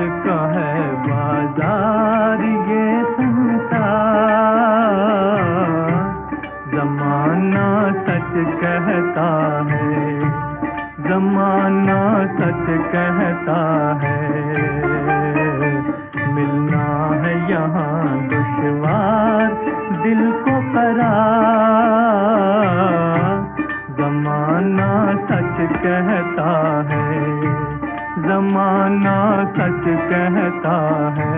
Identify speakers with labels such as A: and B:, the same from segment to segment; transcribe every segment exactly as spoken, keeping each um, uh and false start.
A: का है बाजार ये संसार, जमाना सच कहता है, जमाना सच कहता है। मिलना है यहाँ दुश्वार दिल को करार, जमाना सच कहता है, जमाना सच कहता है।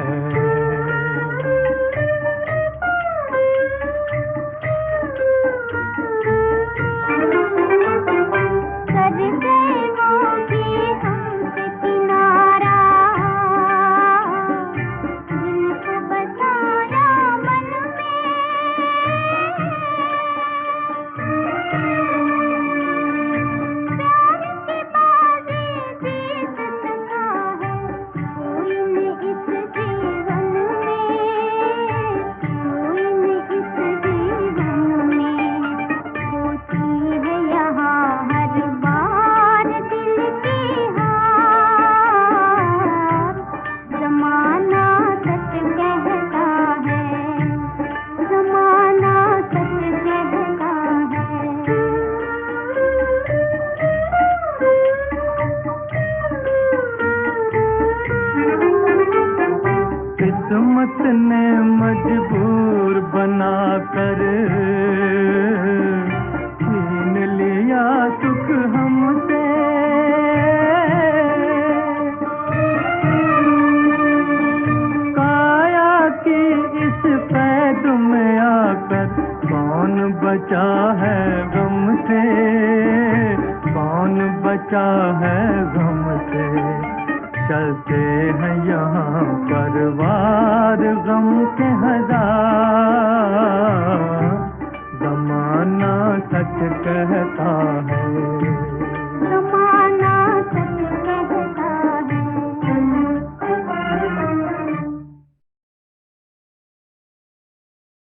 A: किस्मत ने मजबूर बनाकर छीन लिया सुख हमसे, काया की इस कैद में आकर कौन बचा है गम से, कौन बचा है गम से। चलते हैं यहाँ परवार गम के हजार, जमाना सच कहता है।